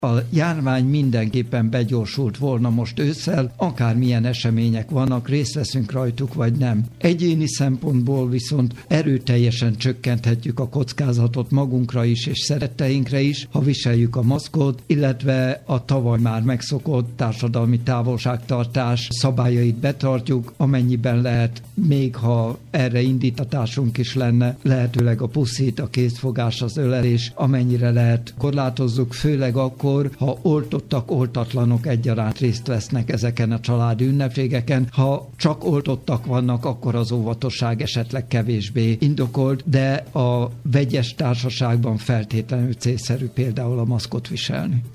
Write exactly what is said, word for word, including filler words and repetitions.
A járvány mindenképpen begyorsult volna most ősszel, akármilyen események vannak, részt veszünk rajtuk vagy nem. Egyéni szempontból viszont erőteljesen csökkenthetjük a kockázatot magunkra is és szeretteinkre is, ha viseljük a maszkot, illetve a tavaly már megszokott társadalmi távolságtartás szabályait betartjuk, amennyiben lehet, még ha erre indítatásunk is lenne, lehetőleg a puszit, a kézfogás, az ölelés, amennyire lehet korlátozzuk, főleg akkor, ha oltottak, oltatlanok egyaránt részt vesznek ezeken a családi ünnepségeken. Ha csak oltottak vannak, akkor az óvatosság esetleg kevésbé indokolt, de a vegyes társaságban feltétlenül célszerű például a maszkot viselni.